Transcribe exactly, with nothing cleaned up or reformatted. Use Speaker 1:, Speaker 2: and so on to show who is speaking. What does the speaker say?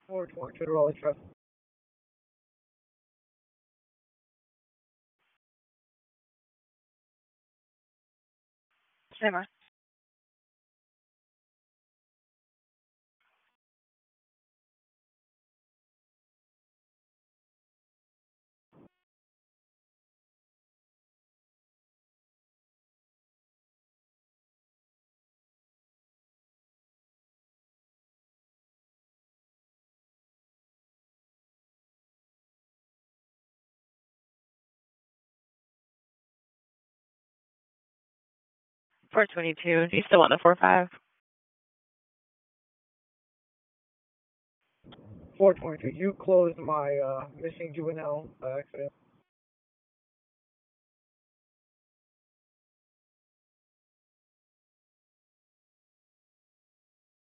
Speaker 1: four twenty-two to Raleigh Trust.
Speaker 2: Cinema. four twenty-two. Do you still want the four five?
Speaker 1: four twenty-two. You closed my uh, missing juvenile uh, accident.